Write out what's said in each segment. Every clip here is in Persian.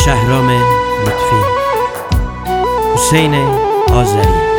شهرام لطفی، حسین آذری.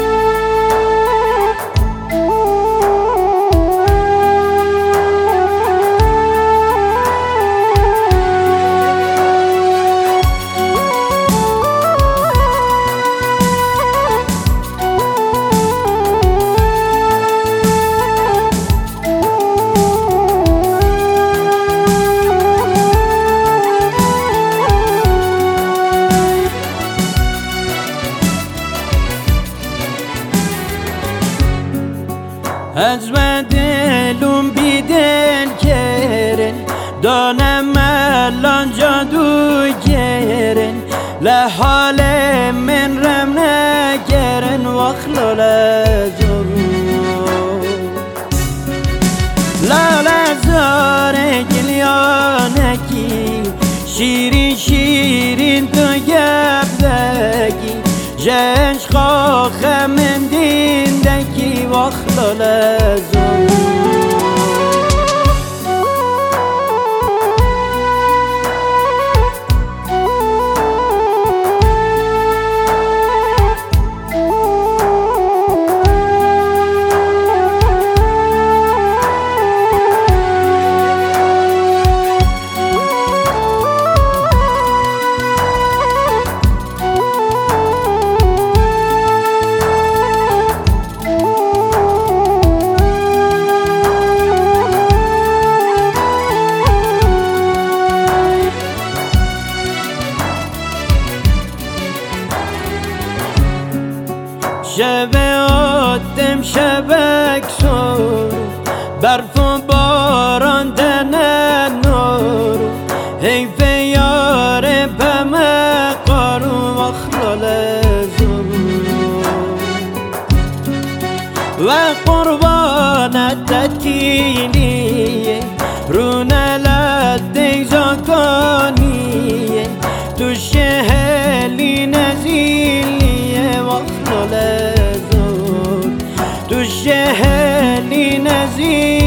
از دلم بی دل کرن دانم الان جادو گرن لحال من رم نگرن واخلال ازم لاله زاره گلیانکی شیرین شیرین تو گبدکی جنش خاخه من دیندکی واخلال ازم شب آدم شبک سور برف و باران دنن نور حیف یار بمه قارو واخلال ازم و قربانت تتکینیه رونلت دیزاکانیه تو شهلی نزیلیه واخلال تو شهلی نزیل